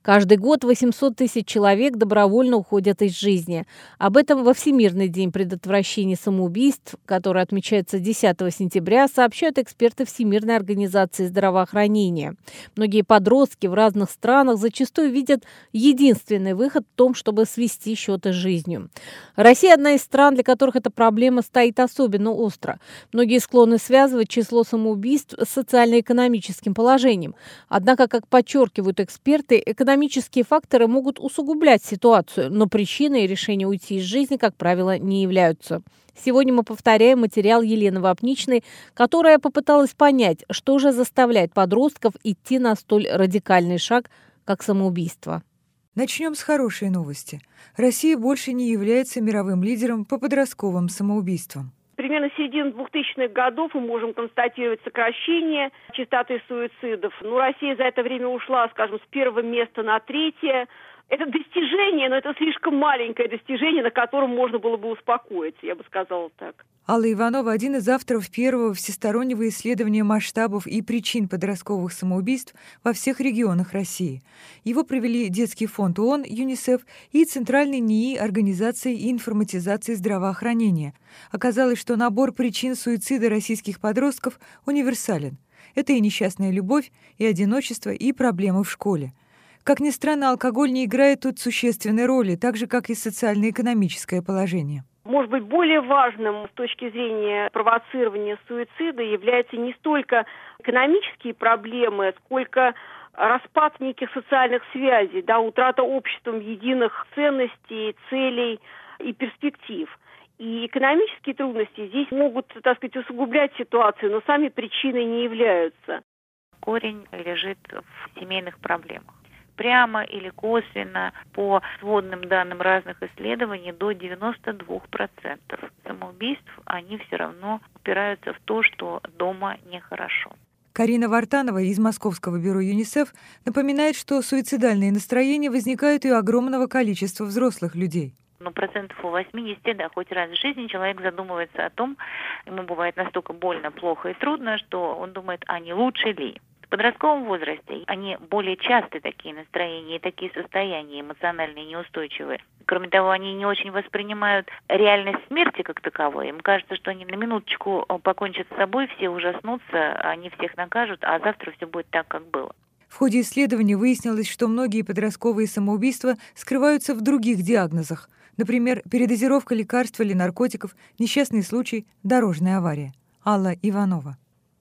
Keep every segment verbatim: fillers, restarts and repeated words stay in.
Каждый год восемьсот тысяч человек добровольно уходят из жизни. Об этом во Всемирный день предотвращения самоубийств, который отмечается десятого сентября, сообщают эксперты Всемирной организации здравоохранения. Многие подростки в разных странах зачастую видят единственный выход в том, чтобы свести счеты с жизнью. Россия – одна из стран, для которых эта проблема стоит особенно остро. Многие склонны связывать число самоубийств с социально-экономическим положением. Однако, как подчеркивают эксперты, экономические факторы могут усугублять ситуацию, но причиной и решения уйти из жизни, как правило, не являются. Сегодня мы повторяем материал Елены Вапничной, которая попыталась понять, что же заставляет подростков идти на столь радикальный шаг, как самоубийство. Начнем с хорошей новости. Россия больше не является мировым лидером по подростковым самоубийствам. Примерно с середины двухтысячных годов мы можем констатировать сокращение частоты суицидов. Но Россия за это время ушла, скажем, с первого места на третье. Это достижение, но это слишком маленькое достижение, на котором можно было бы успокоиться, я бы сказала так. Алла Иванова – один из авторов первого всестороннего исследования масштабов и причин подростковых самоубийств во всех регионах России. Его провели Детский фонд ООН, ЮНИСЕФ и Центральный НИИ Организации и информатизации здравоохранения. Оказалось, что набор причин суицида российских подростков универсален. Это и несчастная любовь, и одиночество, и проблемы в школе. Как ни странно, алкоголь не играет тут существенной роли, так же, как и социально-экономическое положение. Может быть, более важным с точки зрения провоцирования суицида являются не столько экономические проблемы, сколько распад неких социальных связей, да, утрата обществом единых ценностей, целей и перспектив. И экономические трудности здесь могут, так сказать, усугублять ситуацию, но сами причиной не являются. Корень лежит в семейных проблемах. Прямо или косвенно, по сводным данным разных исследований, до девяноста двух процентов самоубийств, они все равно упираются в то, что дома нехорошо. Карина Вартанова из Московского бюро ЮНИСЕФ напоминает, что суицидальные настроения возникают и у огромного количества взрослых людей. Ну, процентов у восьмидесяти, да, хоть раз в жизни человек задумывается о том, ему бывает настолько больно, плохо и трудно, что он думает, а не лучше ли. В подростковом возрасте они более частые такие настроения и такие состояния эмоциональные неустойчивые. Кроме того, они не очень воспринимают реальность смерти как таковой. Им кажется, что они на минуточку покончат с собой, все ужаснутся, они всех накажут, а завтра все будет так, как было. В ходе исследования выяснилось, что многие подростковые самоубийства скрываются в других диагнозах. Например, передозировка лекарств или наркотиков, несчастный случай, дорожная авария. Алла Иванова.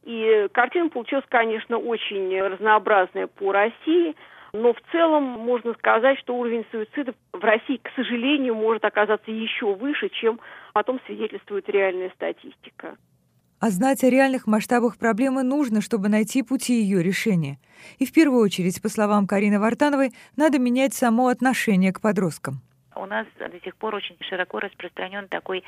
И картина получилась, конечно, очень разнообразная по России, но в целом можно сказать, что уровень суицидов в России, к сожалению, может оказаться еще выше, чем о том свидетельствует реальная статистика. А знать о реальных масштабах проблемы нужно, чтобы найти пути ее решения. И в первую очередь, по словам Карины Вартановой, надо менять само отношение к подросткам. У нас до сих пор очень широко распространен такой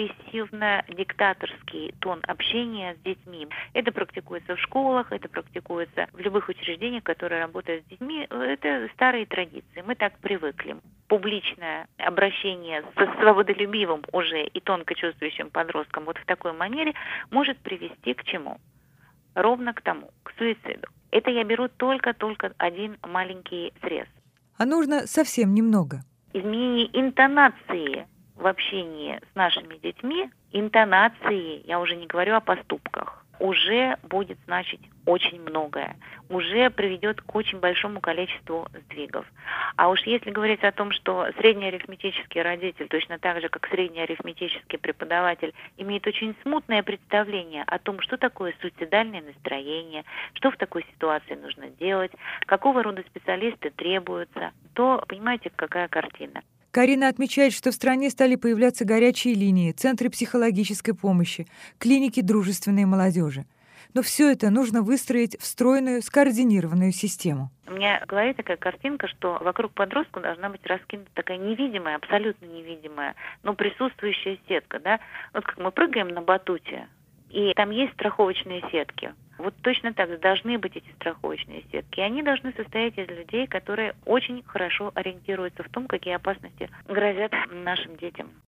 репрессивно-диктаторский тон общения с детьми. Это практикуется в школах, это практикуется в любых учреждениях, которые работают с детьми. Это старые традиции, мы так привыкли. Публичное обращение со свободолюбивым уже и тонко чувствующим подростком вот в такой манере может привести к чему? Ровно к тому, к суициду. Это я беру только-только один маленький срез. А нужно совсем немного. Изменение интонации в общении с нашими детьми, интонации, я уже не говорю о поступках, уже будет значить очень многое, уже приведет к очень большому количеству сдвигов. А уж если говорить о том, что среднеарифметический родитель, точно так же, как среднеарифметический преподаватель, имеет очень смутное представление о том, что такое суицидальное настроение, что в такой ситуации нужно делать, какого рода специалисты требуются, то понимаете, какая картина. Карина отмечает, что в стране стали появляться горячие линии, центры психологической помощи, клиники дружественной молодежи. Но все это нужно выстроить в стройную, скоординированную систему. У меня в голове такая картинка, что вокруг подростка должна быть раскинута такая невидимая, абсолютно невидимая, но присутствующая сетка. Да? Вот как мы прыгаем на батуте, и там есть страховочные сетки. Вот точно так же должны быть эти страховочные сетки. И они должны состоять из людей, которые очень хорошо ориентируются в том, какие опасности грозят нашим детям.